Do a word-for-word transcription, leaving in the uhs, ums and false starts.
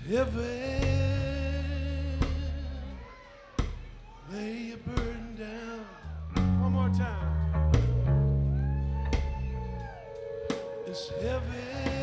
heavy. Lay your burden down. One more time. It's heavy.